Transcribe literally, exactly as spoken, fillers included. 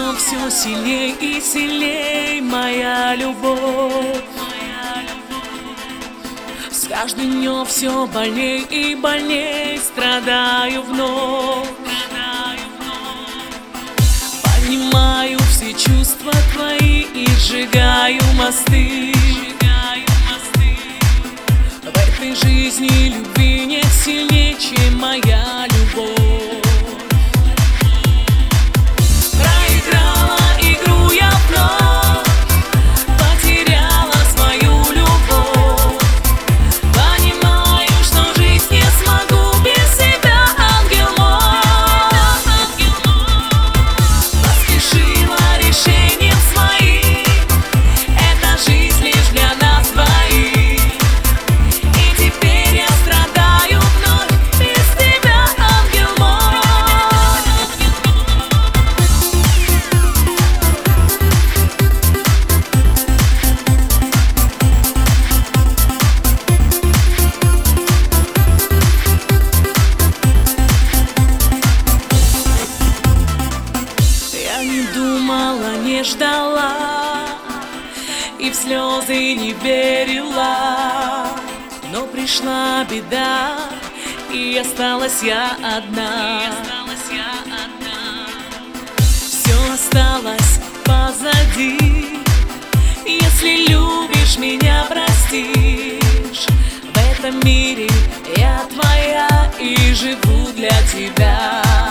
днем все сильней и сильней моя любовь. С каждым днем все больней и больней страдаю вновь. Понимаю все чувства твои и сжигаю мосты. В этой жизни любви нет сильнее, чем моя любовь. Не ждала и в слезы не верила, но пришла беда, и осталась я одна. Все осталось позади. Если любишь меня, простишь. В этом мире я твоя и живу для тебя.